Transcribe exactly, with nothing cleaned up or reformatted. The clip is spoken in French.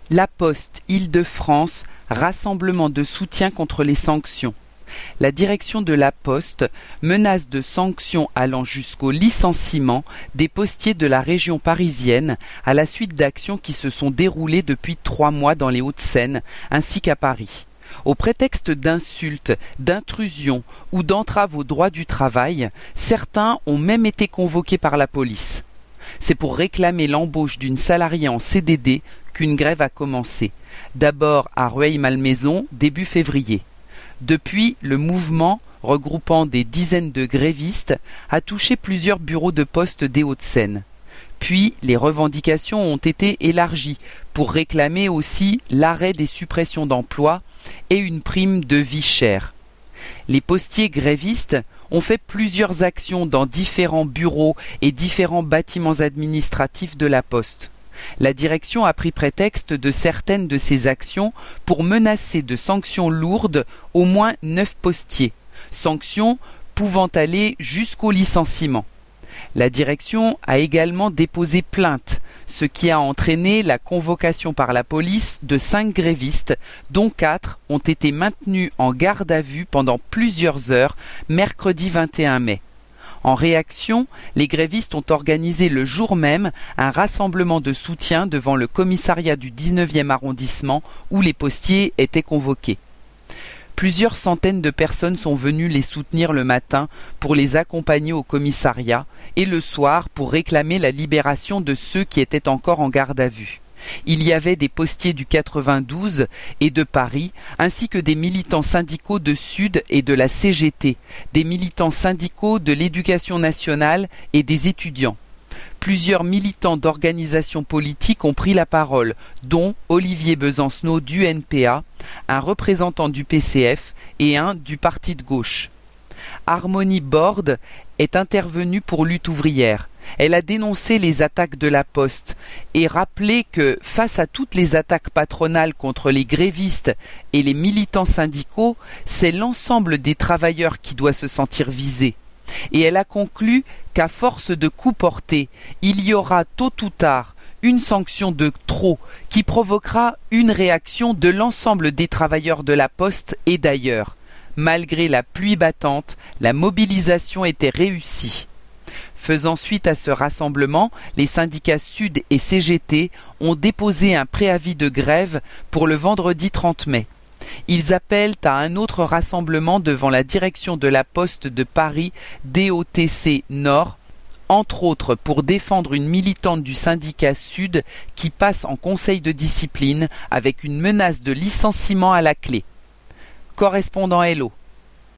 La Poste Île-de-France, rassemblement de soutien contre les sanctions. La direction de La Poste menace de sanctions allant jusqu'au licenciement des postiers de la région parisienne à la suite d'actions qui se sont déroulées depuis trois mois dans les Hauts-de-Seine ainsi qu'à Paris. Au prétexte d'insultes, d'intrusions ou d'entraves au droit du travail, certains ont même été convoqués par la police. C'est pour réclamer l'embauche d'une salariée en C D D qu'une grève a commencé, d'abord à Rueil-Malmaison début février. Depuis, le mouvement, regroupant des dizaines de grévistes, a touché plusieurs bureaux de poste des Hauts-de-Seine. Puis, les revendications ont été élargies pour réclamer aussi l'arrêt des suppressions d'emplois et une prime de vie chère. Les postiers grévistes ont fait plusieurs actions dans différents bureaux et différents bâtiments administratifs de la Poste. La direction a pris prétexte de certaines de ces actions pour menacer de sanctions lourdes au moins neuf postiers, sanctions pouvant aller jusqu'au licenciement. La direction a également déposé plainte, ce qui a entraîné la convocation par la police de cinq grévistes, dont quatre ont été maintenus en garde à vue pendant plusieurs heures mercredi vingt et un mai. En réaction, les grévistes ont organisé le jour même un rassemblement de soutien devant le commissariat du dix-neuvième arrondissement où les postiers étaient convoqués. Plusieurs centaines de personnes sont venues les soutenir le matin pour les accompagner au commissariat et le soir pour réclamer la libération de ceux qui étaient encore en garde à vue. Il y avait des postiers du quatre-vingt-douze et de Paris, ainsi que des militants syndicaux de Sud et de la C G T, des militants syndicaux de l'Éducation nationale et des étudiants. Plusieurs militants d'organisations politiques ont pris la parole, dont Olivier Besancenot du N P A, un représentant du P C F et un du Parti de gauche. Harmonie Borde est intervenue pour Lutte ouvrière. Elle a dénoncé les attaques de la Poste et rappelé que, face à toutes les attaques patronales contre les grévistes et les militants syndicaux, c'est l'ensemble des travailleurs qui doit se sentir visé. Et elle a conclu qu'à force de coups portés, il y aura tôt ou tard une sanction de trop qui provoquera une réaction de l'ensemble des travailleurs de la Poste et d'ailleurs. Malgré la pluie battante, la mobilisation était réussie. Faisant suite à ce rassemblement, les syndicats Sud et C G T ont déposé un préavis de grève pour le vendredi trente mai. Ils appellent à un autre rassemblement devant la direction de la Poste de Paris D O T C Nord, entre autres pour défendre une militante du syndicat Sud qui passe en conseil de discipline avec une menace de licenciement à la clé. Correspondant Hello.